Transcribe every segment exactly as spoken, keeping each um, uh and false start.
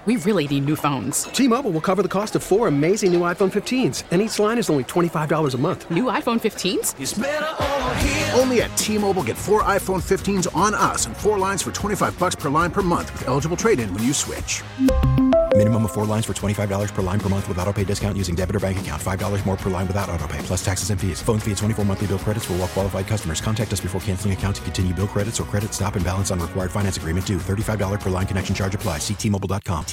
We really need new phones. T-Mobile will cover the cost of four amazing new iPhone fifteens, and each line is only twenty-five dollars a month. New iPhone fifteens? It's better over here. Only at T-Mobile, get four iPhone fifteens on us and four lines for twenty-five dollars per line per month with eligible trade-in when you switch. Minimum of four lines for twenty-five dollars per line per month with autopay discount using debit or bank account. five dollars more per line without autopay, plus taxes and fees. Phone fee at twenty-four monthly bill credits for well-qualified customers. Contact us before canceling account to continue bill credits or credit stop and balance on required finance agreement due. thirty-five dollars per line connection charge applies. See T Mobile dot com.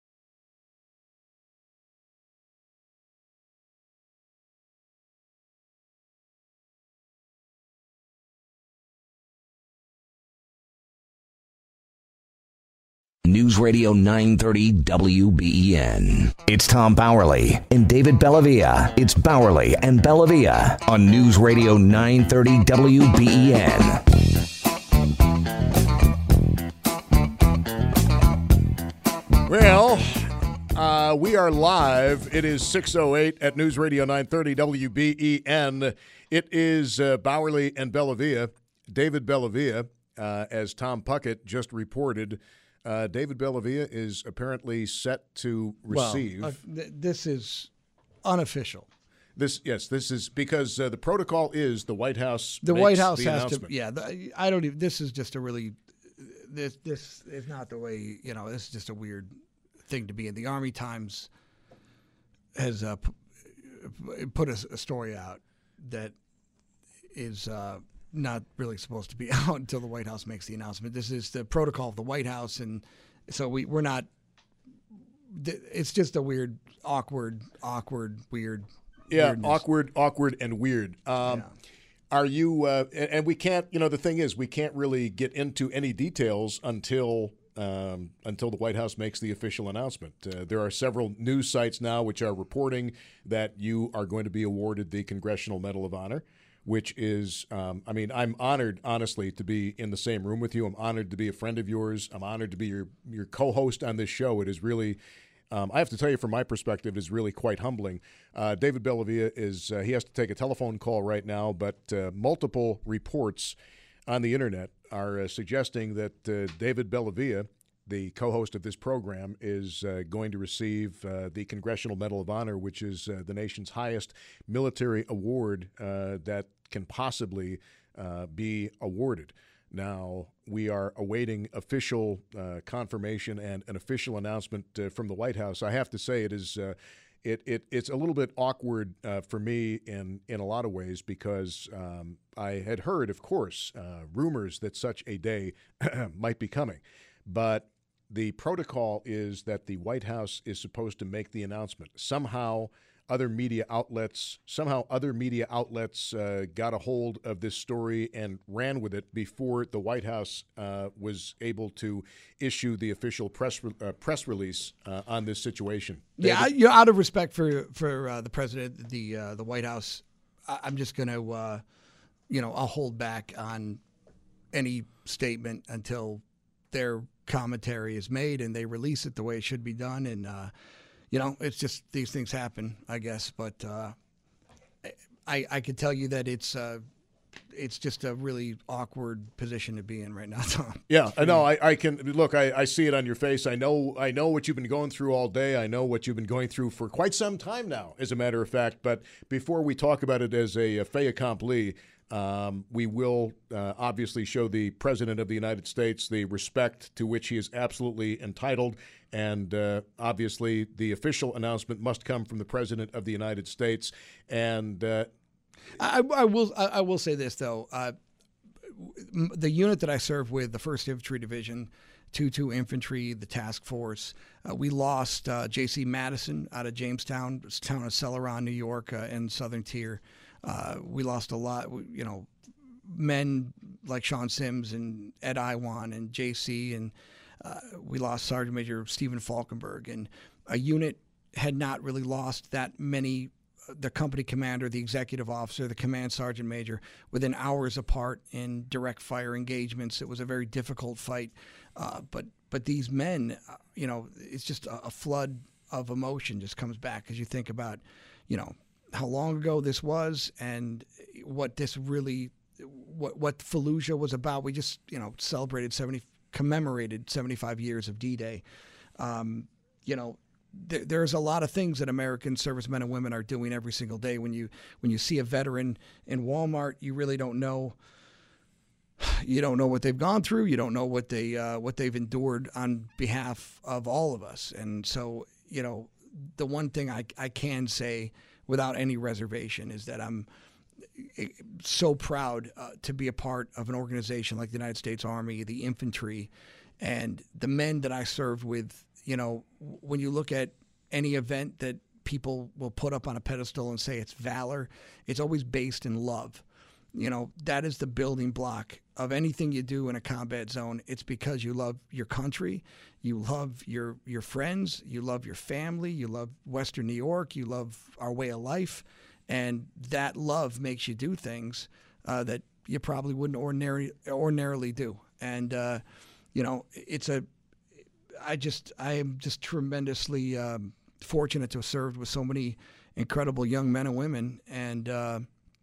News Radio nine thirty W B E N. It's Tom Bowerly and David Bellavia. It's Bowerly and Bellavia on News Radio nine thirty W B E N. Well, uh, we are live. It is six oh eight at News Radio nine thirty W B E N. It is uh, Bowerly and Bellavia. David Bellavia, uh, as Tom Puckett just reported, Uh, David Bellavia is apparently set to receive. Well, uh, th- this is unofficial. This, yes, this is because uh, the protocol is the White House. The makes White House the has to. Yeah, the, I don't even. This is just a really. This this is not the way. You know, this is just a weird thing to be in. The Army Times has uh, p- put a, a story out that is. Uh, not really supposed to be out until the White House makes the announcement. This is the protocol of the White House, and so we, we're not – it's just a weird, awkward, awkward, weird Yeah, weirdness. awkward, awkward, and weird. Um, Yeah. Are you uh, – and, and we can't – you know, the thing is we can't really get into any details until um, until the White House makes the official announcement. Uh, there are several news sites now which are reporting that you are going to be awarded the Congressional Medal of Honor, which is, um, I mean, I'm honored, honestly, to be in the same room with you. I'm honored to be a friend of yours. I'm honored to be your your co-host on this show. It is really, um, I have to tell you from my perspective, it is really quite humbling. Uh, David Bellavia is, uh, he has to take a telephone call right now, but uh, multiple reports on the internet are uh, suggesting that uh, David Bellavia, the co-host of this program, is uh, going to receive uh, the Congressional Medal of Honor, which is uh, the nation's highest military award uh, that can possibly uh, be awarded. Now, we are awaiting official uh, confirmation and an official announcement uh, from the White House. I have to say it is uh, it, it it's a little bit awkward uh, for me in, in a lot of ways because um, I had heard, of course, uh, rumors that such a day might be coming. But the protocol is that the White House is supposed to make the announcement. Somehow other media outlets, somehow other media outlets uh, got a hold of this story and ran with it before the White House uh, was able to issue the official press re- uh, press release uh, on this situation. Yeah, I, you know, out of respect for for uh, the president, the uh, the White House, I, I'm just going to, uh, you know, I'll hold back on any statement until their commentary is made and they release it the way it should be done. And, uh, you know, it's just these things happen, I guess. But uh, I I can tell you that it's uh, it's just a really awkward position to be in right now, Tom. Yeah, I know. I, I can look. I, I see it on your face. I know. I know what you've been going through all day. I know what you've been going through for quite some time now, as a matter of fact. But before we talk about it as a, a fait accompli, um, we will uh, obviously show the President of the United States the respect to which he is absolutely entitled. And uh, obviously, the official announcement must come from the President of the United States. And uh, I, I will I, I will say this, though. Uh, the unit that I served with, the first Infantry Division, two two Infantry, the Task Force, uh, we lost uh, J C Madison out of Jamestown, town of Celeron, New York, uh, in Southern Tier. Uh, we lost a lot, you know, men like Sean Sims and Ed Iwan and J C, and uh, we lost Sergeant Major Stephen Falkenberg. And a unit had not really lost that many. The company commander, the executive officer, the command sergeant major, within hours apart in direct fire engagements. It was a very difficult fight. Uh, but but these men, uh, you know, it's just a, a flood of emotion just comes back as you think about, you know, how long ago this was and what this really, what what Fallujah was about. We just, you know, celebrated seventy, commemorated seventy-five years of D-Day. Um, you know, th- there's a lot of things that American servicemen and women are doing every single day. When you when you see a veteran in Walmart, you really don't know. You don't know what they've gone through. You don't know what they uh, what they've endured on behalf of all of us. And so, you know, the one thing I I can say without any reservation is that I'm so proud uh, to be a part of an organization like the United States Army, the infantry, and the men that I served with. You know, when you look at any event that people will put up on a pedestal and say it's valor, it's always based in love. You know, that is the building block of anything you do in a combat zone. It's because you love your country, you love your your friends, you love your family, you love Western New York, you love our way of life, and that love makes you do things uh, that you probably wouldn't ordinary, ordinarily do. And, uh, you know, it's a, I just, I am just tremendously um, fortunate to have served with so many incredible young men and women. And, uh,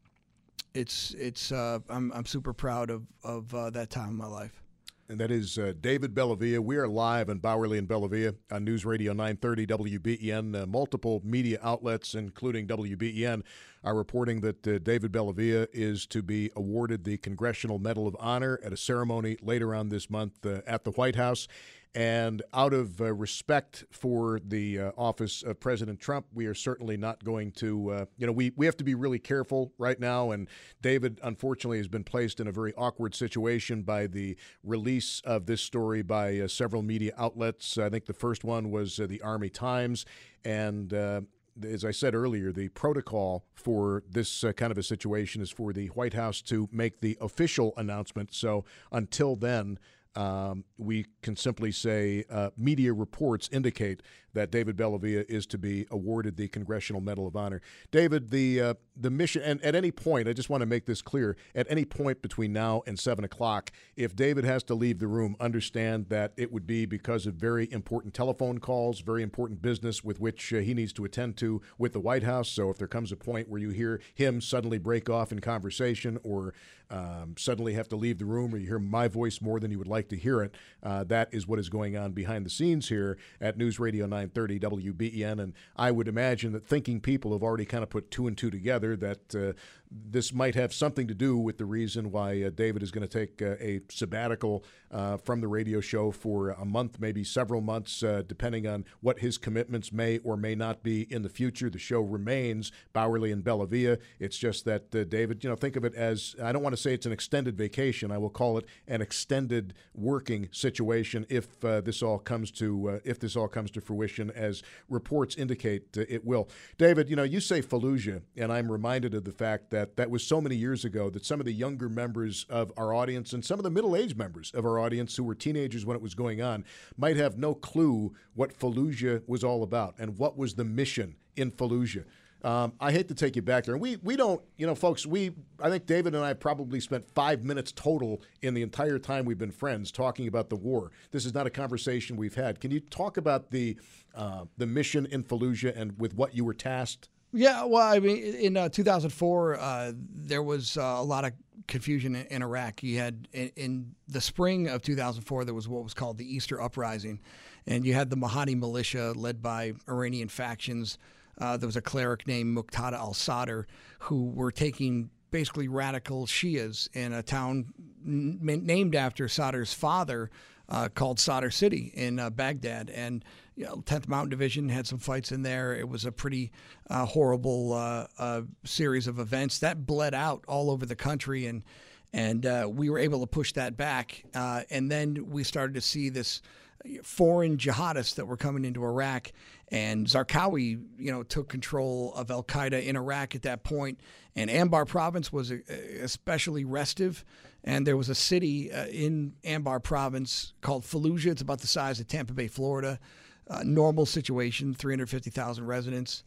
It's it's uh, I'm I'm super proud of of uh, that time in my life. And that is uh, David Bellavia. We are live in Bowerly and Bellavia on News Radio nine thirty W B E N. Uh, multiple media outlets, including W B E N, are reporting that uh, David Bellavia is to be awarded the Congressional Medal of Honor at a ceremony later on this month uh, at the White House. And out of uh, respect for the uh, office of President Trump, we are certainly not going to, uh, you know, we, we have to be really careful right now. And David, unfortunately, has been placed in a very awkward situation by the release of this story by uh, several media outlets. I think the first one was uh, the Army Times. And uh, as I said earlier, the protocol for this uh, kind of a situation is for the White House to make the official announcement. So until then, Um, we can simply say uh, media reports indicate that David Bellavia is to be awarded the Congressional Medal of Honor. David, the uh, the mission, and at any point, I just want to make this clear, at any point between now and seven o'clock, if David has to leave the room, understand that it would be because of very important telephone calls, very important business with which uh, he needs to attend to with the White House. So if there comes a point where you hear him suddenly break off in conversation or um, suddenly have to leave the room, or you hear my voice more than you would like to hear it, uh, that is what is going on behind the scenes here at News Radio nine thirty W B E N. And I would imagine that thinking people have already kind of put two and two together that uh, this might have something to do with the reason why uh, David is going to take uh, a sabbatical uh, from the radio show for a month, maybe several months, uh, depending on what his commitments may or may not be in the future. The show remains Bowerly and Bellavia. It's just that, uh, David, you know, think of it as, I don't want to say it's an extended vacation. I will call it an extended working situation if uh, this all comes to uh, if this all comes to fruition, as reports indicate uh, it will. David, you know, you say Fallujah, and I'm reminded of the fact that that was so many years ago that some of the younger members of our audience and some of the middle-aged members of our audience who were teenagers when it was going on might have no clue what Fallujah was all about and what was the mission in Fallujah. Um, I hate to take you back there. And we, we don't, you know, folks, we, I think David and I probably spent five minutes total in the entire time we've been friends talking about the war. This is not a conversation we've had. Can you talk about the, uh, the mission in Fallujah and with what you were tasked? Yeah, well, I mean, in uh, two thousand four, uh, there was uh, a lot of confusion in, in Iraq. You had, in, in the spring of two thousand four, there was what was called the Easter Uprising, and you had the Mahdi militia led by Iranian factions. Uh, there was a cleric named Muqtada al-Sadr who were taking basically radical Shias in a town n- named after Sadr's father, uh, called Sadr City in uh, Baghdad. And you know, tenth Mountain Division had some fights in there. It was a pretty uh, horrible uh, uh, series of events that bled out all over the country, and and uh, we were able to push that back. Uh, and then we started to see this foreign jihadists that were coming into Iraq, and Zarqawi, you know, took control of Al Qaeda in Iraq at that point. And Anbar province was especially restive, and there was a city uh, in Anbar province called Fallujah. It's about the size of Tampa Bay, Florida. Uh, normal situation, three hundred fifty thousand residents.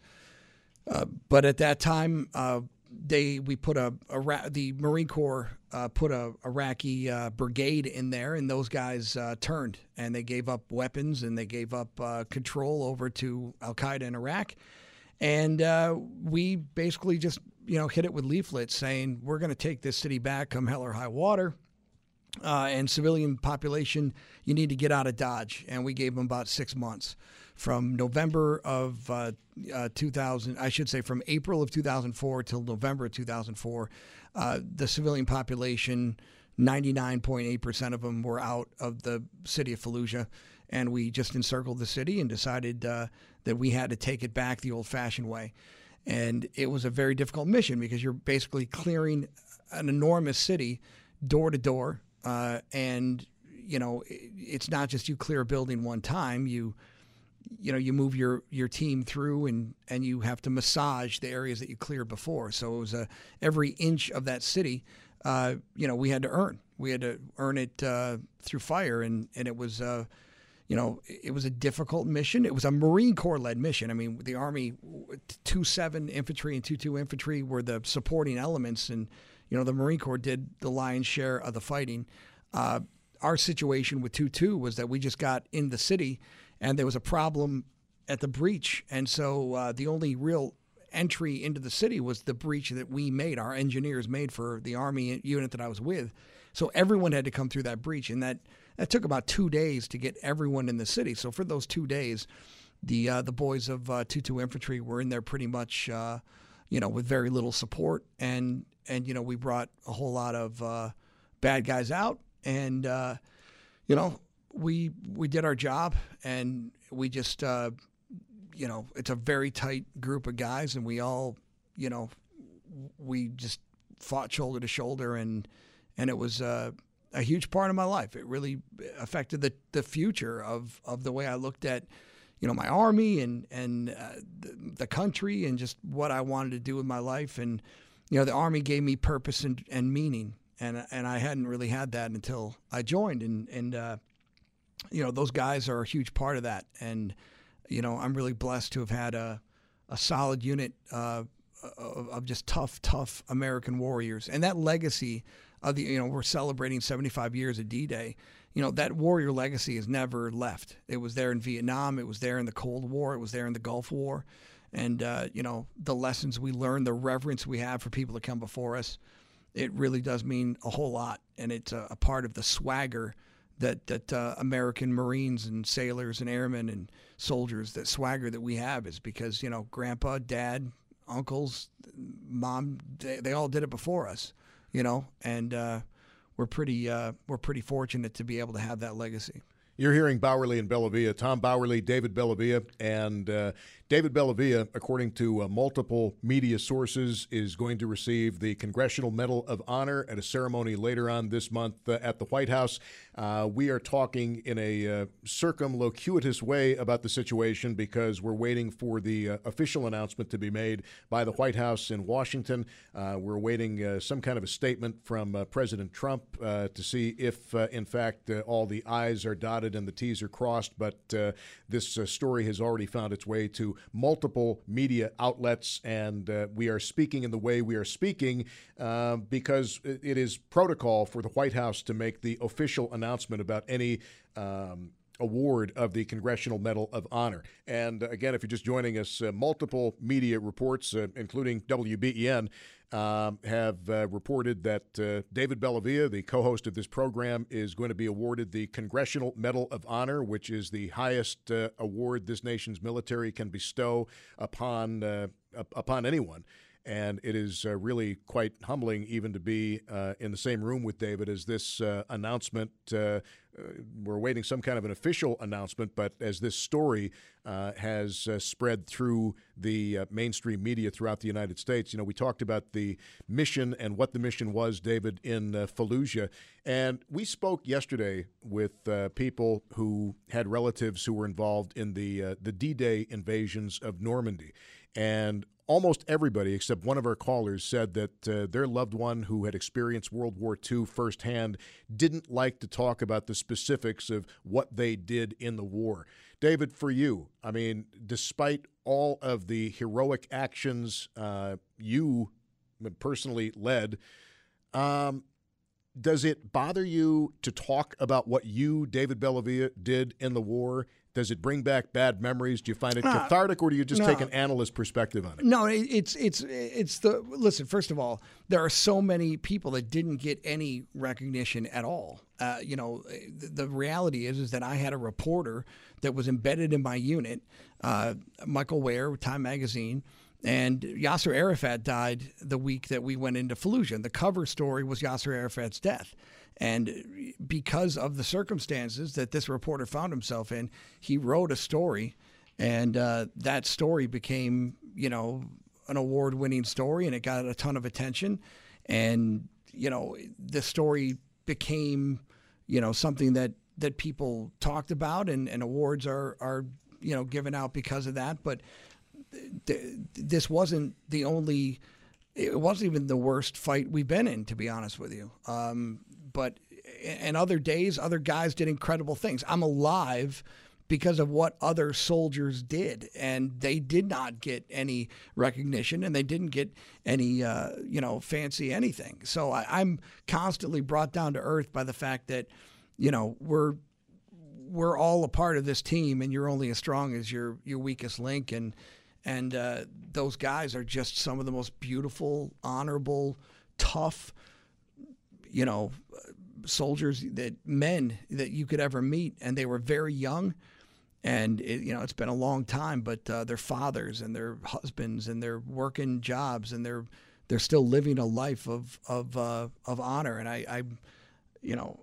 Uh, but at that time, uh, they we put a, a the Marine Corps uh, put a Iraqi uh, brigade in there, and those guys uh, turned, and they gave up weapons, and they gave up uh, control over to Al Qaeda in Iraq, and uh, we basically just you know hit it with leaflets saying we're going to take this city back, come hell or high water. Uh, and civilian population, you need to get out of Dodge. And we gave them about six months. from November of uh, uh, two thousand, I should say from April of two thousand four till November of two thousand four, uh, the civilian population, ninety-nine point eight percent of them were out of the city of Fallujah. And we just encircled the city and decided uh, that we had to take it back the old-fashioned way. And it was a very difficult mission because you're basically clearing an enormous city door to door. Uh, and, you know, it, it's not just you clear a building one time. You, you know, you move your, your team through and, and you have to massage the areas that you cleared before. So it was a, every inch of that city, uh, you know, we had to earn. We had to earn it uh, through fire. And, and it was, uh, you know, it was a difficult mission. It was a Marine Corps-led mission. I mean, the Army, two seven Infantry and two two Infantry were the supporting elements. And, you know, the Marine Corps did the lion's share of the fighting. Uh, our situation with two two was that we just got in the city and there was a problem at the breach. And so uh, the only real entry into the city was the breach that we made, our engineers made for the Army unit that I was with. So everyone had to come through that breach. And that, that took about two days to get everyone in the city. So for those two days, the uh, the boys of uh, two two Infantry were in there pretty much, uh, you know, with very little support. And, and you know, we brought a whole lot of uh, bad guys out. And, uh, you know, we we did our job. And we just, uh, you know, it's a very tight group of guys. And we all, you know, we just fought shoulder to shoulder. And, and it was uh, a huge part of my life. It really affected the, the future of, of the way I looked at, you know, my Army and, and uh, the, the country and just what I wanted to do with my life. And, you know, the Army gave me purpose and, and meaning. And, and I hadn't really had that until I joined. And, and uh, you know, those guys are a huge part of that. And, you know, I'm really blessed to have had a, a solid unit uh, of, of just tough, tough American warriors. And that legacy of the, you know, we're celebrating seventy-five years of D-Day. You know, that warrior legacy has never left. It was there in Vietnam. It was there in the Cold War. It was there in the Gulf War. And, uh, you know, the lessons we learned, the reverence we have for people that come before us, it really does mean a whole lot. And it's a, a part of the swagger that, that uh, American Marines and sailors and airmen and soldiers, that swagger that we have is because, you know, grandpa, dad, uncles, mom, they, they all did it before us. You know, and uh, we're pretty uh, we're pretty fortunate to be able to have that legacy. You're hearing Bauerle and Bellavia, Tom Bauerle, David Bellavia, and uh, David Bellavia, according to uh, multiple media sources, is going to receive the Congressional Medal of Honor at a ceremony later on this month uh, at the White House. Uh, we are talking in a uh, circumlocuitous way about the situation because we're waiting for the uh, official announcement to be made by the White House in Washington. Uh, we're awaiting uh, some kind of a statement from uh, President Trump uh, to see if, uh, in fact, uh, all the I's are dotted and the T's are crossed, but uh, this uh, story has already found its way to multiple media outlets, and uh, we are speaking in the way we are speaking uh, because it is protocol for the White House to make the official announcement about any um, award of the Congressional Medal of Honor. And uh, again, if you're just joining us, uh, multiple media reports, uh, including W B E N, Um, have uh, reported that uh, David Bellavia, the co-host of this program, is going to be awarded the Congressional Medal of Honor, which is the highest uh, award this nation's military can bestow upon uh, upon anyone. And it is uh, really quite humbling even to be uh, in the same room with David as this uh, announcement. Uh, we're awaiting some kind of an official announcement, but as this story uh, has uh, spread through the uh, mainstream media throughout the United States, you know, we talked about the mission and what the mission was, David, in uh, Fallujah. And we spoke yesterday with uh, people who had relatives who were involved in the uh, the D-Day invasions of Normandy. And almost everybody except one of our callers said that uh, their loved one who had experienced World War Two firsthand didn't like to talk about the specifics of what they did in the war. David, for you, I mean, despite all of the heroic actions uh, you personally led, um, does it bother you to talk about what you, David Bellavia, did in the war? Does it bring back bad memories? Do you find it uh, cathartic, or do you just no. take an analyst perspective on it? No, it, it's it's it's the listen. First of all, there are so many people that didn't get any recognition at all. Uh, you know, the, the reality is is that I had a reporter that was embedded in my unit, uh, Michael Ware, Time Magazine. And Yasser Arafat died the week that we went into Fallujah. And the cover story was Yasser Arafat's death. And because of the circumstances that this reporter found himself in, he wrote a story. And uh, that story became, you know, an award-winning story, and it got a ton of attention. And, you know, the story became, you know, something that, that people talked about, and, and awards are, are, you know, given out because of that. But th- this wasn't the only, it wasn't even the worst fight we've been in, to be honest with you. Um, but in other days, other guys did incredible things. I'm alive because of what other soldiers did, and they did not get any recognition, and they didn't get any, uh, you know, fancy anything. So I, I'm constantly brought down to earth by the fact that, you know, we're we're all a part of this team, and you're only as strong as your your weakest link. And and uh, those guys are just some of the most beautiful, honorable, tough, you know, soldiers, that men that you could ever meet. And they were very young. And, it, you know, it's been a long time, but uh, they're fathers and they're husbands and they're working jobs, and they're they're still living a life of of uh, of honor. And I, I you know,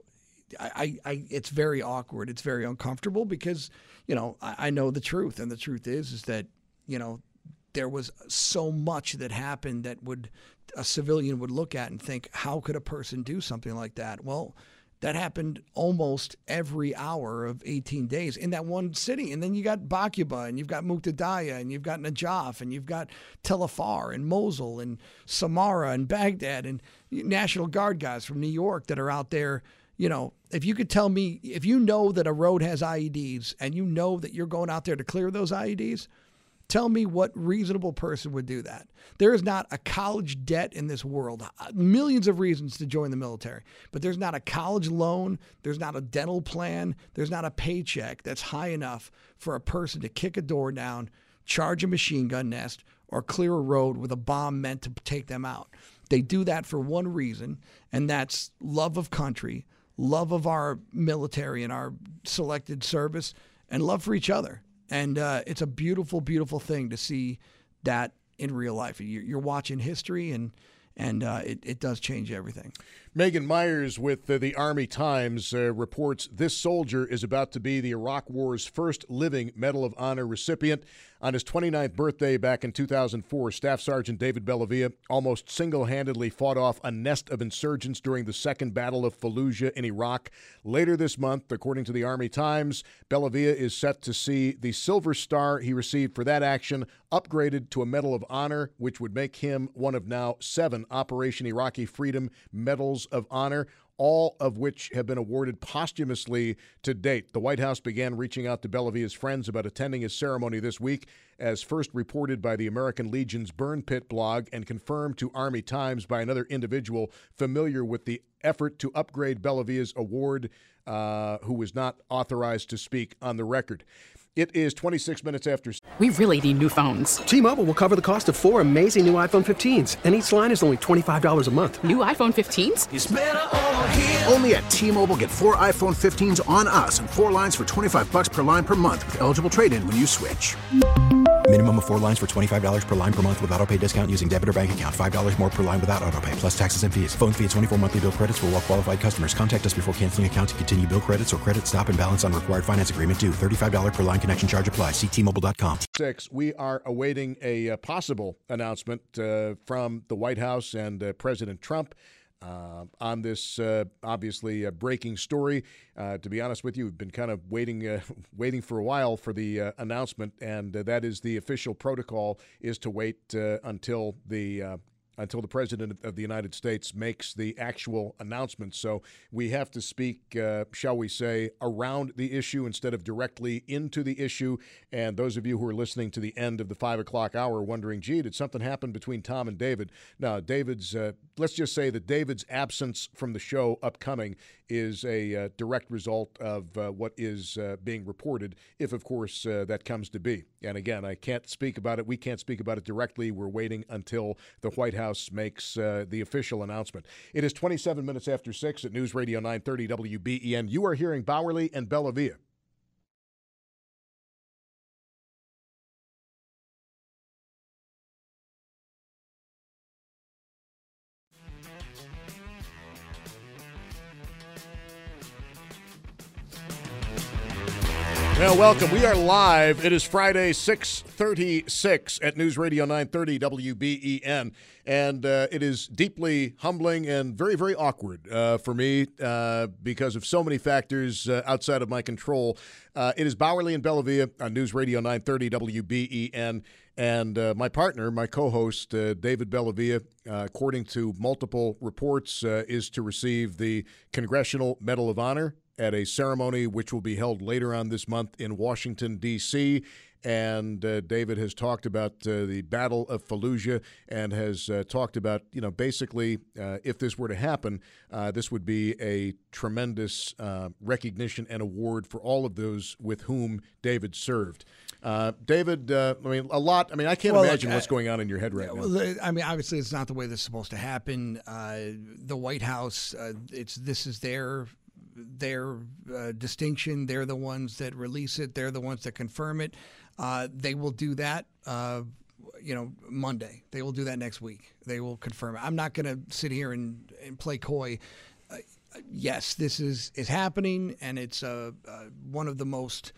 I, I it's very awkward. It's very uncomfortable because, you know, I, I know the truth. And the truth is, is that, you know, there was so much that happened that would a civilian would look at and think, how could a person do something like that? Well, that happened almost every hour of eighteen days in that one city. And then you got Baquba, and you've got Muqtadiyah, and you've got Najaf, and you've got Tel Afar, and Mosul, and Samara, and Baghdad, and National Guard guys from New York that are out there. You know, if you could tell me, if you know that a road has I E Ds, and you know that you're going out there to clear those I E Ds, tell me what reasonable person would do that. There is not a college debt in this world. Millions of reasons to join the military, but there's not a college loan. There's not a dental plan. There's not a paycheck that's high enough for a person to kick a door down, charge a machine gun nest, or clear a road with a bomb meant to take them out. They do that for one reason, and that's love of country, love of our military and our selected service, and love for each other. And uh, it's a beautiful, beautiful thing to see that in real life. You're, you're watching history, and and uh, it, it does change everything. Megan Myers with uh, the Army Times uh, reports this soldier is about to be the Iraq War's first living Medal of Honor recipient. On his twenty-ninth birthday back in two thousand four, Staff Sergeant David Bellavia almost single-handedly fought off a nest of insurgents during the Second Battle of Fallujah in Iraq. Later this month, according to the Army Times, Bellavia is set to see the Silver Star he received for that action upgraded to a Medal of Honor, which would make him one of now seven Operation Iraqi Freedom Medals of Honor, all of which have been awarded posthumously to date. The White House began reaching out to Bellavia's friends about attending his ceremony this week, as first reported by the American Legion's Burn Pit blog and confirmed to Army Times by another individual familiar with the effort to upgrade Bellavia's award, uh, who was not authorized to speak on the record. It is twenty-six minutes after. We really need new phones. T-Mobile will cover the cost of four amazing new iPhone fifteens, and each line is only twenty-five dollars a month. New iPhone fifteens? It's better over here. Only at T-Mobile, get four iPhone fifteens on us and four lines for twenty-five bucks per line per month with eligible trade-in when you switch. Minimum of four lines for twenty-five dollars per line per month with autopay discount using debit or bank account. five dollars more per line without autopay, plus taxes and fees. Phone fee at twenty-four monthly bill credits for well-qualified customers. Contact us before canceling account to continue bill credits or credit stop and balance on required finance agreement due. thirty-five dollars per line connection charge applies. See T Mobile dot com. Six, we are awaiting a, uh possible announcement uh, from the White House and uh, President Trump uh, on this uh, obviously uh, breaking story. Uh, to be honest with you, we've been kind of waiting uh, waiting for a while for the uh, announcement, and uh, that is the official protocol is to wait uh, until the uh, until the President of the United States makes the actual announcement. So we have to speak, uh, shall we say, around the issue instead of directly into the issue. And those of you who are listening to the end of the five o'clock hour wondering, gee, did something happen between Tom and David? No, David's, uh, let's just say that David's absence from the show upcoming is a uh, direct result of uh, what is uh, being reported, if, of course, uh, that comes to be. And again, I can't speak about it. We can't speak about it directly. We're waiting until the White House makes uh, the official announcement. It is twenty-seven minutes after six at News Radio nine thirty W B E N. You are hearing Bauerle and Bellavia. Well, welcome. We are live. It is Friday, six thirty-six at News Radio nine thirty W B E N. And uh, it is deeply humbling and very, very awkward uh, for me uh, because of so many factors uh, outside of my control. Uh, it is Bauerle and Bellavia on News Radio nine thirty W B E N. And uh, my partner, my co-host, uh, David Bellavia, uh, according to multiple reports, uh, is to receive the Congressional Medal of Honor at a ceremony which will be held later on this month in Washington, D C And uh, David has talked about uh, the Battle of Fallujah and has uh, talked about, you know, basically, uh, if this were to happen, uh, this would be a tremendous uh, recognition and award for all of those with whom David served. Uh, David, uh, I mean, a lot. I mean, I can't well, imagine look, what's going on in your head right yeah, now. Well, I mean, obviously, it's not the way this is supposed to happen. Uh, the White House, uh, it's this is their their uh, distinction. They're the ones that release it. They're the ones that confirm it. Uh, they will do that, uh, you know, Monday. They will do that next week. They will confirm it. I'm not going to sit here and, and play coy. Uh, yes, this is, is happening, and it's uh, uh, one of the most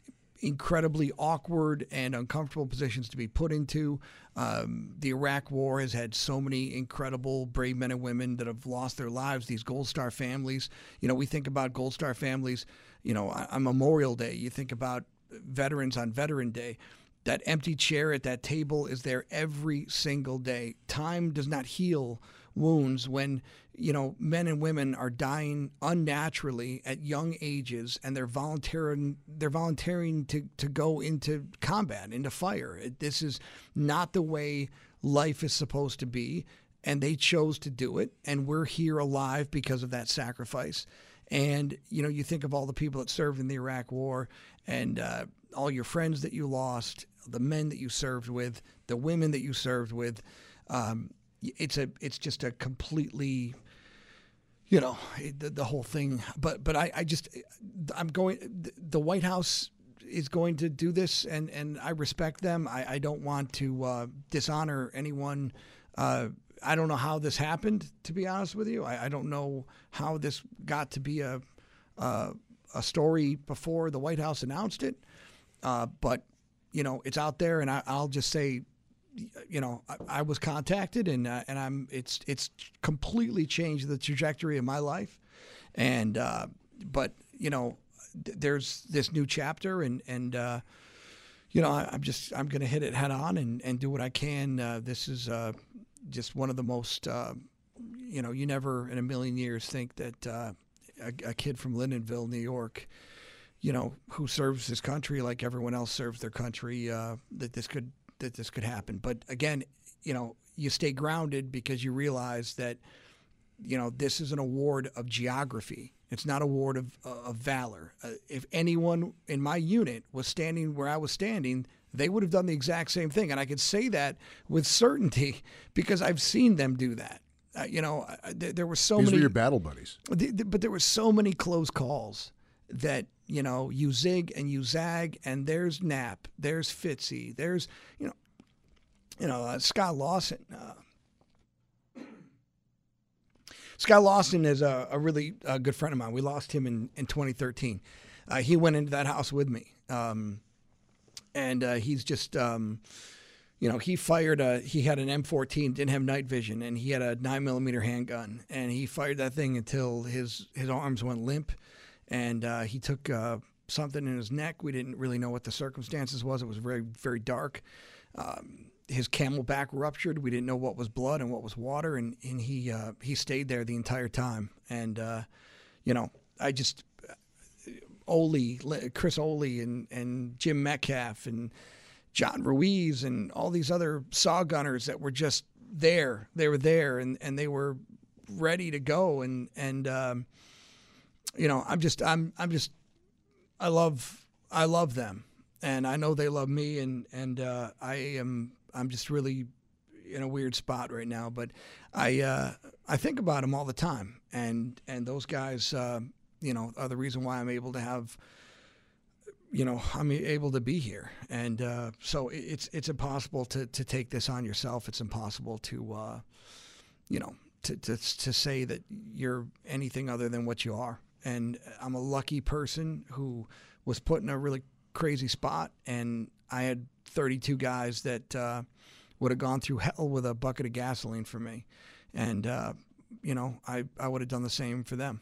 incredibly awkward and uncomfortable positions to be put into. Um, the Iraq War has had so many incredible, brave men and women that have lost their lives, these Gold Star families. You know, we think about Gold Star families, you know, on Memorial Day. You think about veterans on Veteran Day. That empty chair at that table is there every single day. Time does not heal wounds when, you know, men and women are dying unnaturally at young ages, and they're volunteering they're volunteering to, to go into combat, into fire. It, this is not the way life is supposed to be, and they chose to do it, and we're here alive because of that sacrifice. And, you know, you think of all the people that served in the Iraq War, and uh, all your friends that you lost, the men that you served with, the women that you served with. Um, it's a, it's just a completely, you know, the, the whole thing. But, but I, I just, I'm going. The White House is going to do this, and, and I respect them. I, I don't want to uh, dishonor anyone. Uh, I don't know how this happened, to be honest with you. I, I don't know how this got to be a uh, a story before the White House announced it. Uh, but, you know, it's out there, and I, I'll just say, you know, I, I was contacted, and uh, and I'm it's it's completely changed the trajectory of my life. And uh, but you know, th- there's this new chapter, and and uh, you know, I, I'm just I'm going to hit it head on and, and do what I can. Uh, this is uh, just one of the most, uh, you know, you never in a million years think that uh, a, a kid from Lindenville, New York, you know, who serves his country like everyone else serves their country, uh, that this could that this could happen. But again, you know, you stay grounded because you realize that, you know, this is an award of geography. It's not an award of, uh, of valor. Uh, if anyone in my unit was standing where I was standing, they would have done the exact same thing. And I could say that with certainty because I've seen them do that. Uh, you know, uh, there, there were so These many. These were your battle buddies. Th- th- but there were so many close calls that, you know, you zig and you zag, and there's Knapp, there's Fitzy, there's, you know, you know, uh, Scott Lawson. Uh, Scott Lawson is a, a really uh, good friend of mine. We lost him in, in twenty thirteen. Uh, he went into that house with me. Um, and uh, he's just, um, you know, he fired a, he had an M fourteen, didn't have night vision, and he had a nine millimeter handgun. And he fired that thing until his, his arms went limp. And uh, he took uh, something in his neck. We didn't really know what the circumstances was. It was very, very dark. Um, his Camelback ruptured. We didn't know what was blood and what was water, and and he uh, he stayed there the entire time. And uh, you know, I just Ole, Chris Ole, and and Jim Metcalf and John Ruiz and all these other saw gunners that were just there. They were there, and, and they were ready to go. And and um, you know, I'm just I'm I'm just I love I love them, and I know they love me, and and uh, I am I'm just really in a weird spot right now. But I uh, I think about them all the time, and and those guys, uh, you know, are the reason why I'm able to have. You know, I'm able to be here, and uh, so it's it's impossible to, to take this on yourself. It's impossible to, uh, you know, to, to to say that you're anything other than what you are. And I'm a lucky person who was put in a really crazy spot, and I had thirty-two guys that uh, would have gone through hell with a bucket of gasoline for me, and uh, you know, I I would have done the same for them.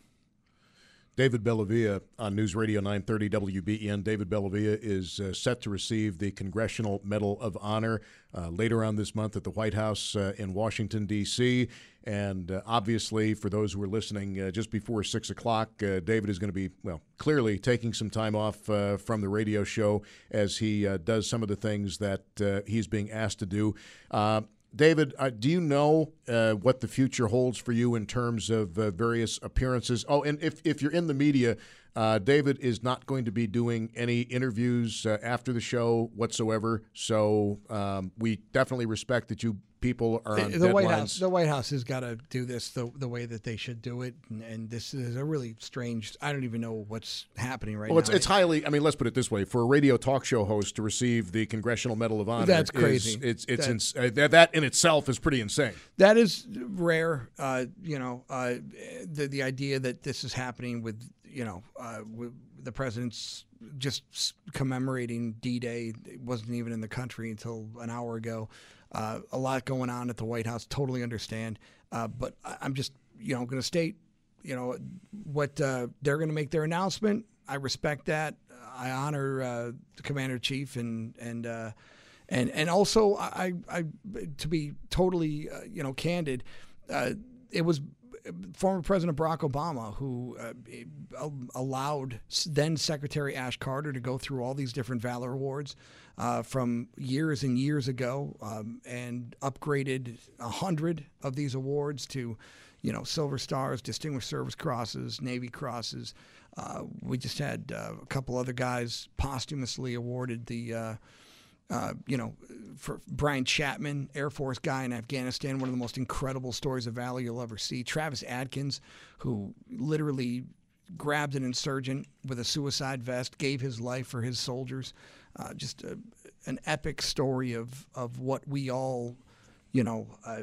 David Bellavia on News Radio nine thirty W B E N. David Bellavia is uh, set to receive the Congressional Medal of Honor uh, later on this month at the White House uh, in Washington, D C And uh, obviously, for those who are listening, uh, just before six o'clock, uh, David is going to be, well, clearly taking some time off uh, from the radio show as he uh, does some of the things that uh, he's being asked to do. Uh, David, uh, do you know uh, what the future holds for you in terms of uh, various appearances? Oh, and if, if you're in the media, uh, David is not going to be doing any interviews uh, after the show whatsoever. So um, we definitely respect that you people are on the, the White House. The White House has got to do this the the way that they should do it, and, and this is a really strange. I don't even know what's happening right well, it's, now. It's highly. I mean, let's put it this way: for a radio talk show host to receive the Congressional Medal of Honor, that's crazy. Is, it's it's that, ins- uh, that, that in itself is pretty insane. That is rare. Uh, you know, uh, the the idea that this is happening with you know uh, with the president's just commemorating D-Day. It wasn't even in the country until an hour ago. Uh, a lot going on at the White House. Totally understand. Uh, but I'm just, you know, going to state, you know, what uh, they're going to make their announcement. I respect that. I honor uh, the Commander-in-Chief and and uh, and and also I, I to be totally uh, you know candid, uh, it was former President Barack Obama who uh, allowed then Secretary Ash Carter to go through all these different Valor Awards. Uh, from years and years ago, um, and upgraded a hundred of these awards to, you know, Silver Stars, Distinguished Service Crosses, Navy Crosses. Uh, we just had uh, a couple other guys posthumously awarded the, uh, uh, you know, for Brian Chapman, Air Force guy in Afghanistan, one of the most incredible stories of valor you'll ever see. Travis Adkins, who literally grabbed an insurgent with a suicide vest, gave his life for his soldiers. Uh, just a, an epic story of, of what we all, you know, uh,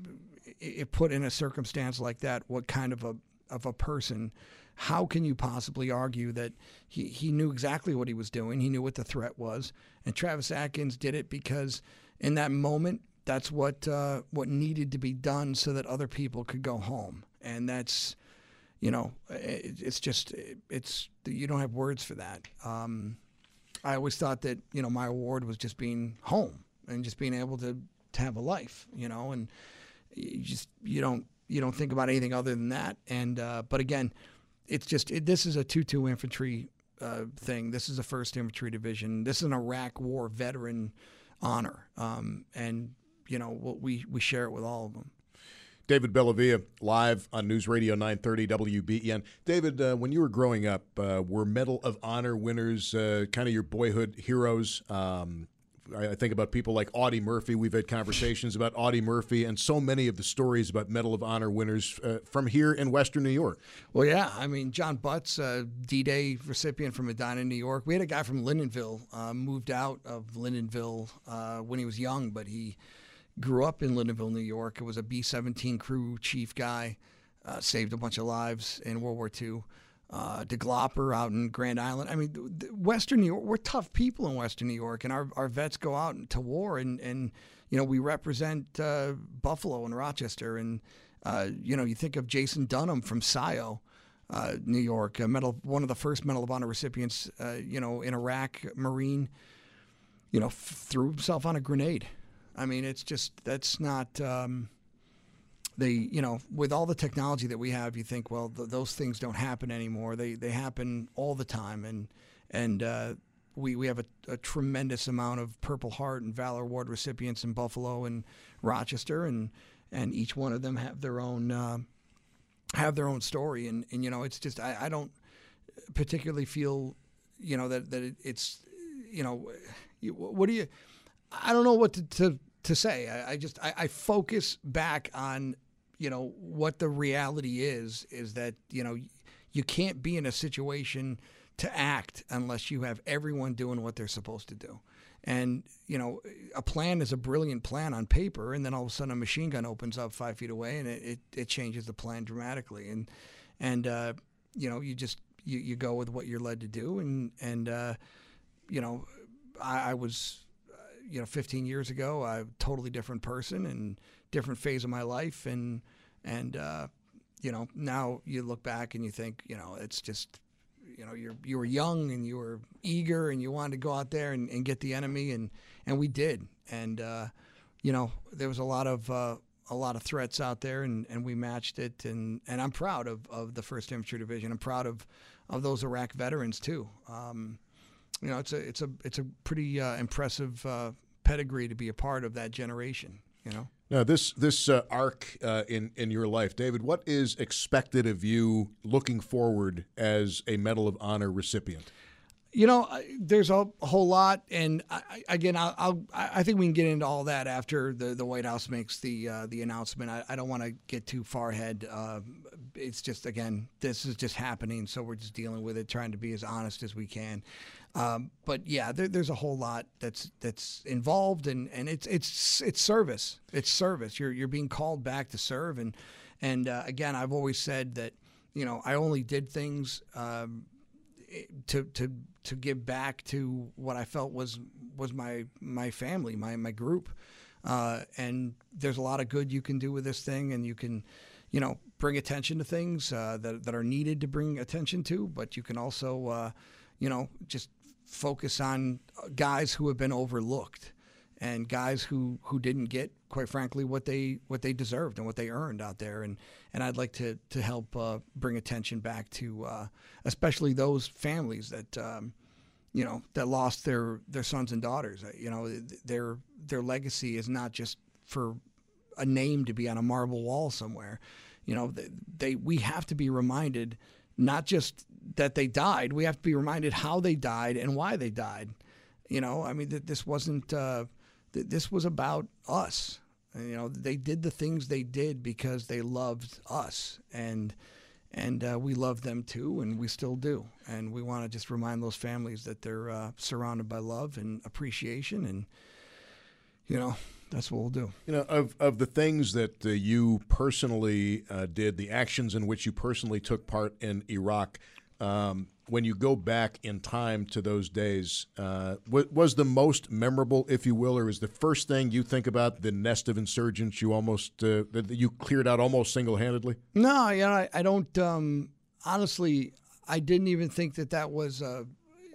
it put in a circumstance like that, what kind of a of a person, how can you possibly argue that he, he knew exactly what he was doing, he knew what the threat was, and Travis Adkins did it because in that moment, that's what uh, what needed to be done so that other people could go home. And that's, you know, it, it's just, it's, you don't have words for that. Um, I always thought that, you know, my award was just being home and just being able to, to have a life, you know, and you just, you don't, you don't think about anything other than that. And, uh, but again, it's just, it, this is a two two infantry uh, thing. This is a first Infantry Division. This is an Iraq War veteran honor. Um, and, you know, we, we share it with all of them. David Bellavia, live on News Radio nine thirty W B E N. David, uh, when you were growing up, uh, were Medal of Honor winners uh, kind of your boyhood heroes? Um, I, I think about people like Audie Murphy. We've had conversations about Audie Murphy and so many of the stories about Medal of Honor winners uh, from here in Western New York. Well, yeah. I mean, John Butts, uh, D-Day recipient from Medina, New York. We had a guy from Lindenville, uh, moved out of Lindenville uh, when he was young, but he grew up in Lindenville, New York. It was a B seventeen crew chief guy, uh, saved a bunch of lives in World War Two. Uh, DeGlopper out in Grand Island. I mean, the, the Western New York, we're tough people in Western New York, and our, our vets go out to war, and, and you know, we represent uh, Buffalo and Rochester. And, uh, you know, you think of Jason Dunham from S I O, uh, New York, a medal, one of the first Medal of Honor recipients, uh, you know, in Iraq, Marine, you know, f- threw himself on a grenade. I mean, it's just that's not. Um, they, you know, with all the technology that we have, you think, well, th- those things don't happen anymore. They they happen all the time, and and uh, we we have a, a tremendous amount of Purple Heart and Valor Award recipients in Buffalo and Rochester, and and each one of them have their own uh, have their own story, and, and you know, it's just I, I don't particularly feel, you know, that that it, it's, you know, what do you, I don't know what to to, to say. I, I just I, I focus back on, you know, what the reality is, is that, you know, you can't be in a situation to act unless you have everyone doing what they're supposed to do. And, you know, a plan is a brilliant plan on paper, and then all of a sudden a machine gun opens up five feet away, and it, it, it changes the plan dramatically. And, and uh, you know, you just, you, you go with what you're led to do. And, and uh, you know, I, I was, uh, you know, fifteen years ago, a totally different person and different phase of my life. And, and uh, you know, now you look back and you think, you know, it's just, you know, you're you were young and you were eager and you wanted to go out there and, and get the enemy, and, and we did. And uh, you know, there was a lot of uh, a lot of threats out there, and, and we matched it. And, and I'm proud of, of the First Infantry Division. I'm proud of, of those Iraq veterans too. Um, you know, it's a it's a it's a pretty uh, impressive uh, pedigree to be a part of that generation. You know. Now, this this uh, arc uh, in in your life, David, what is expected of you looking forward as a Medal of Honor recipient? You know, there's a whole lot, and I, again, I'll, I'll I think we can get into all that after the, the White House makes the uh, the announcement. I, I don't want to get too far ahead. Uh, it's just, again, this is just happening, so we're just dealing with it, trying to be as honest as we can. Um, but yeah, there, there's a whole lot that's that's involved, and, and it's it's it's service. It's service. You're you're being called back to serve, and and uh, again, I've always said that, you know, I only did things um, to to to give back to what I felt was was my my family, my my group, uh, and there's a lot of good you can do with this thing, and you can, you know, bring attention to things uh, that that are needed to bring attention to, but you can also, uh, you know, just focus on guys who have been overlooked and guys who, who didn't get, quite frankly, what they what they deserved and what they earned out there. And, and I'd like to to help uh, bring attention back to uh, especially those families that um, you know that lost their, their sons and daughters. You know, their their legacy is not just for a name to be on a marble wall somewhere. You know, they, they we have to be reminded not just that they died, we have to be reminded how they died and why they died. You know, I mean, that this wasn't, uh, th- this was about us. And, you know, they did the things they did because they loved us, and and uh, we love them too, and we still do. And we want to just remind those families that they're uh, surrounded by love and appreciation, and, you know, that's what we'll do. You know, of, of the things that uh, you personally uh, did, the actions in which you personally took part in Iraq, um, when you go back in time to those days, uh, w- was the most memorable, if you will, or is the first thing you think about the nest of insurgents you almost uh, that you cleared out almost single-handedly? No, you know, I, I don't. Um, honestly, I didn't even think that that was. Uh,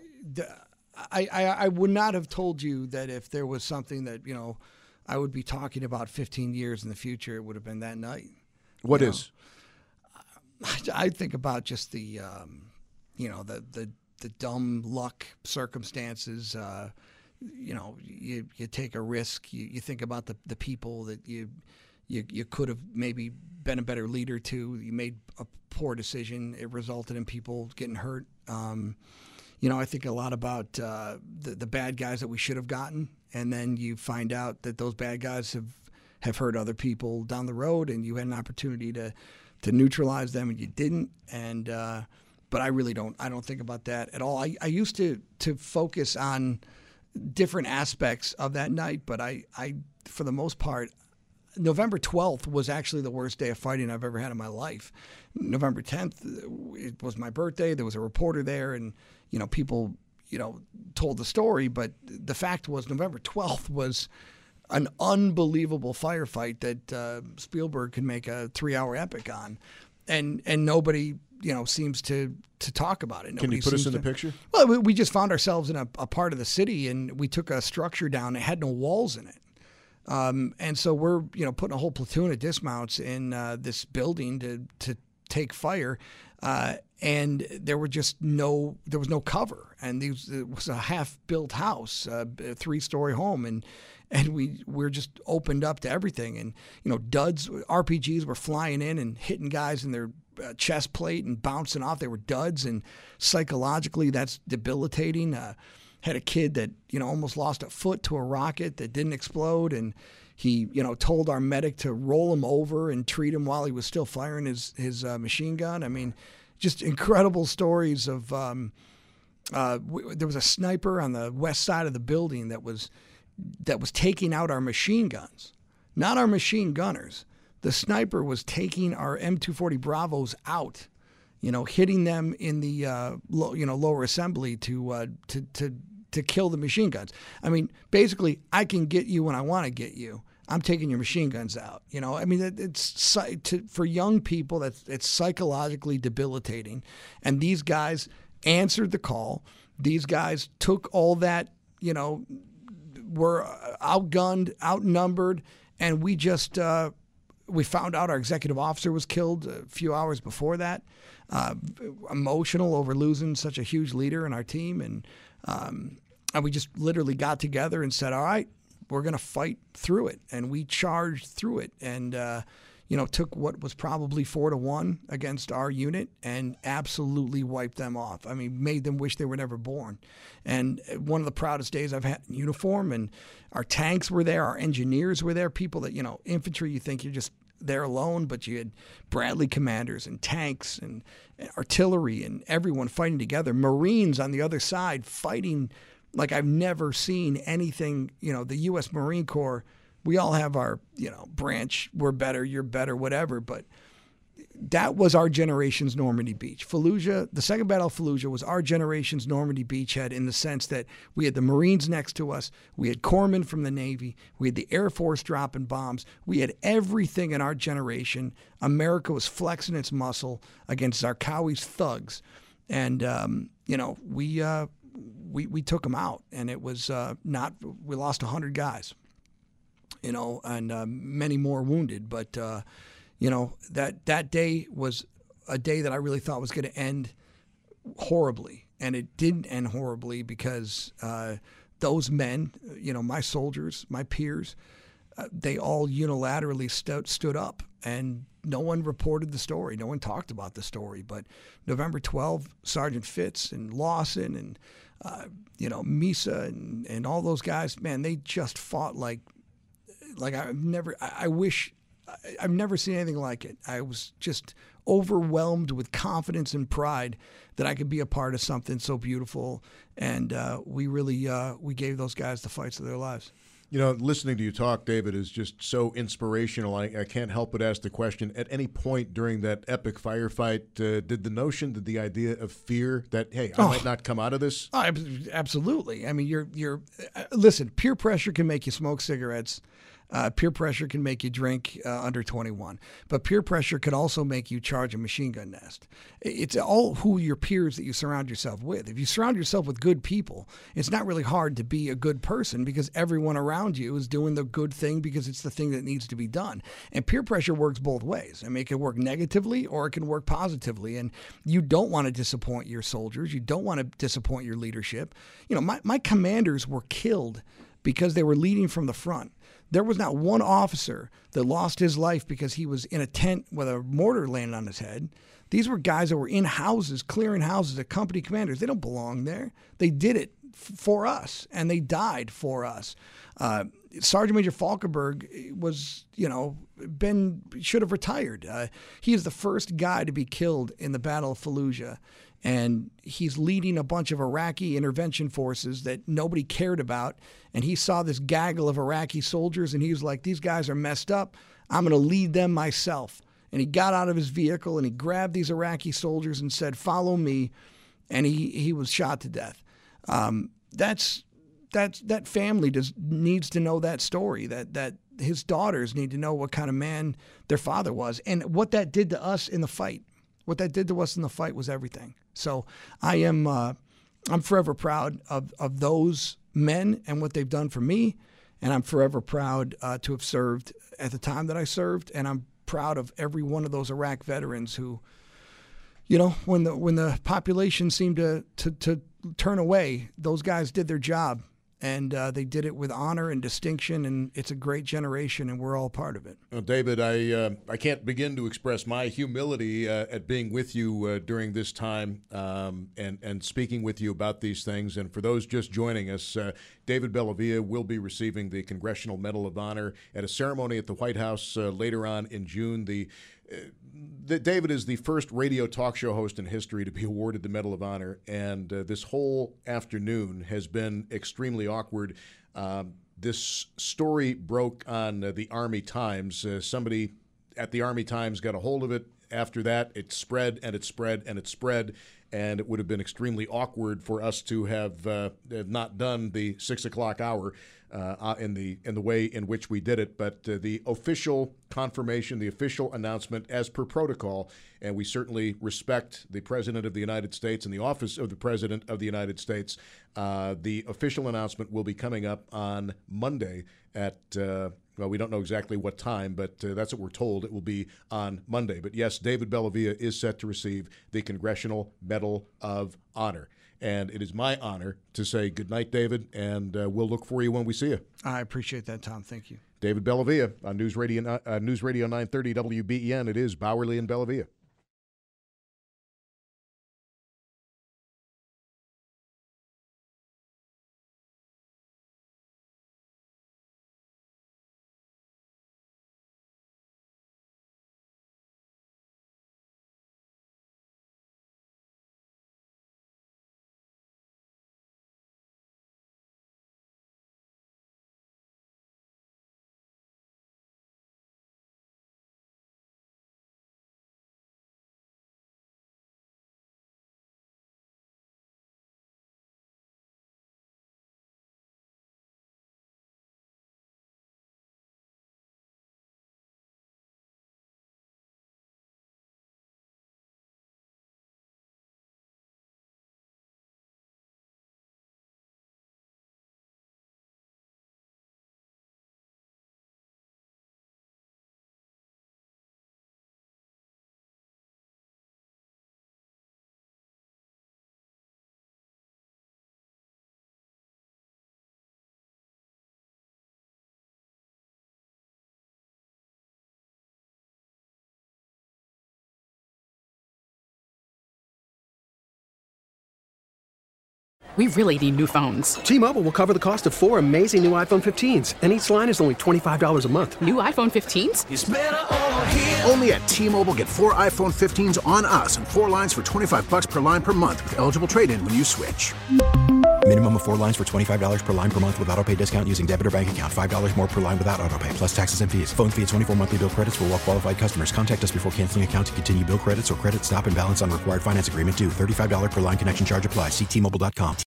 I, I I would not have told you that if there was something that, you know, I would be talking about fifteen years in the future, it would have been that night. What you is? Know? I think about just the, um, you know, the, the, the dumb luck circumstances. Uh, you know, you you take a risk. You, you think about the, the people that you, you you could have maybe been a better leader to. You made a poor decision. It resulted in people getting hurt. Um, you know, I think a lot about uh, the, the bad guys that we should have gotten. And then you find out that those bad guys have, have hurt other people down the road, and you had an opportunity to, to neutralize them, and you didn't. And uh, but I really don't. I don't think about that at all. I, I used to to focus on different aspects of that night, but I, I for the most part, November twelfth was actually the worst day of fighting I've ever had in my life. November tenth, it was my birthday. There was a reporter there, and you know, people, you know, told the story, but the fact was November twelfth was an unbelievable firefight that uh, Spielberg could make a three-hour epic on, and and nobody, you know, seems to to talk about it. Nobody Can you put us in to, the picture? Well, we, we just found ourselves in a, a part of the city, and we took a structure down that had no walls in it. Um, and so we're, you know, putting a whole platoon of dismounts in uh, this building to to take fire, uh, and there were just no there was no cover, and these, it was a half-built house, uh, a three-story home, and and we we're just opened up to everything, and you know, duds, R P Gs were flying in and hitting guys in their uh, chest plate and bouncing off. They were duds, and psychologically that's debilitating. Uh, Had a kid that, you know, almost lost a foot to a rocket that didn't explode, and he, you know, told our medic to roll him over and treat him while he was still firing his his uh, machine gun. I mean, just incredible stories of. Um, uh, w- there was a sniper on the west side of the building that was that was taking out our machine guns, not our machine gunners. The sniper was taking our M two forty Bravos out. You know, hitting them in the uh, low, you know lower assembly to uh, to to to kill the machine guns. I mean, basically, I can get you when I want to get you. I'm taking your machine guns out. You know, I mean, it, it's to, for young people that's it's psychologically debilitating. And these guys answered the call. These guys took all that. You know, were outgunned, outnumbered, and we just uh, we found out our executive officer was killed a few hours before that. Uh, emotional over losing such a huge leader in our team, and um, and we just literally got together and said, all right, we're going to fight through it, and we charged through it, and uh, you know, took what was probably four to one against our unit and absolutely wiped them off. I mean, made them wish they were never born. And one of the proudest days I've had in uniform, and our tanks were there, our engineers were there, people that, you know, infantry, you think you're just there alone, but you had Bradley commanders and tanks and artillery and everyone fighting together. Marines on the other side fighting like I've never seen anything. You know, the U S Marine Corps, we all have our, you know, branch, we're better, you're better, whatever, but that was our generation's Normandy Beach. Fallujah, the Second Battle of Fallujah was our generation's Normandy beachhead in the sense that we had the Marines next to us, we had corpsmen from the Navy, we had the Air Force dropping bombs, we had everything in our generation. America was flexing its muscle against Zarqawi's thugs, and um, you know, we uh, we we took them out, and it was uh, not. We lost a hundred guys, you know, and uh, many more wounded, but. Uh, You know, that, that day was a day that I really thought was going to end horribly. And it didn't end horribly because uh, those men, you know, my soldiers, my peers, uh, they all unilaterally stu- stood up. And no one reported the story. No one talked about the story. But November twelfth, Sergeant Fitz and Lawson and, uh, you know, Misa and, and all those guys, man, they just fought like, like I've never, I, I wish... I've never seen anything like it. I was just overwhelmed with confidence and pride that I could be a part of something so beautiful, and uh, we really uh, we gave those guys the fights of their lives. You know, listening to you talk, David, is just so inspirational. I, I can't help but ask the question, at any point during that epic firefight, uh, did the notion, did the idea of fear that, hey, I oh. might not come out of this? Oh, absolutely. I mean, you're, you're uh, listen, peer pressure can make you smoke cigarettes. Uh, peer pressure can make you drink uh, under twenty-one, but peer pressure could also make you charge a machine gun nest. It's all who your peers that you surround yourself with. If you surround yourself with good people, it's not really hard to be a good person because everyone around you is doing the good thing because it's the thing that needs to be done. And peer pressure works both ways. I mean, it can work negatively or it can work positively. And you don't want to disappoint your soldiers. You don't want to disappoint your leadership. You know, my, my commanders were killed because they were leading from the front. There was not one officer that lost his life because he was in a tent with a mortar landed on his head. These were guys that were in houses, clearing houses, at company commanders. They don't belong there. They did it f- for us, and they died for us. Uh, Sergeant Major Falkenberg was, you know, been should have retired. Uh, he is the first guy to be killed in the Battle of Fallujah. And he's leading a bunch of Iraqi intervention forces that nobody cared about. And he saw this gaggle of Iraqi soldiers, and he was like, these guys are messed up. I'm going to lead them myself. And he got out of his vehicle, and he grabbed these Iraqi soldiers and said, follow me. And he, he was shot to death. Um, that's that's that family does needs to know that story, that that his daughters need to know what kind of man their father was. And what that did to us in the fight. What that did to us in the fight was everything. So I am, uh, I'm forever proud of, of those men and what they've done for me And I'm forever proud uh, to have served at the time that I served, and I'm proud of every one of those Iraq veterans who, you know, when the when the population seemed to to, to turn away, those guys did their job, and uh, they did it with honor and distinction, and it's a great generation, and we're all part of it. Well, David, I uh, I can't begin to express my humility uh, at being with you uh, during this time um, and, and speaking with you about these things. And for those just joining us, uh, David Bellavia will be receiving the Congressional Medal of Honor at a ceremony at the White House uh, later on in June. The uh, the, David is the first radio talk show host in history to be awarded the Medal of Honor, and uh, this whole afternoon has been extremely awkward. Um, this story broke on uh, the Army Times. Uh, somebody at the Army Times got a hold of it. After that, it spread and it spread and it spread, and it would have been extremely awkward for us to have uh, not done the six o'clock hour uh, in the in the way in which we did it. But uh, the official confirmation, the official announcement, as per protocol, and we certainly respect the President of the United States and the office of the President of the United States. Uh, the official announcement will be coming up on Monday at. Uh, Well, we don't know exactly what time, but uh, that's what we're told. It will be on Monday. But yes, David Bellavia is set to receive the Congressional Medal of Honor. And it is my honor to say goodnight, David, and uh, we'll look for you when we see you. I appreciate that, Tom. Thank you. David Bellavia on News Radio, uh, News Radio nine thirty W B E N. It is Bowerly and Bellavia. We really need new phones. T-Mobile will cover the cost of four amazing new iPhone fifteens, and each line is only twenty-five dollars a month. New iPhone fifteens? It's better over here. Only at T-Mobile, get four iPhone fifteens on us and four lines for twenty-five bucks per line per month with eligible trade-in when you switch. Minimum of four lines for twenty-five dollars per line per month with auto-pay discount using debit or bank account. five dollars more per line without auto-pay, plus taxes and fees. Phone fee at twenty-four monthly bill credits for well-qualified customers. Contact us before canceling account to continue bill credits or credit stop and balance on required finance agreement due. thirty-five dollars per line connection charge applies. See T Mobile dot com.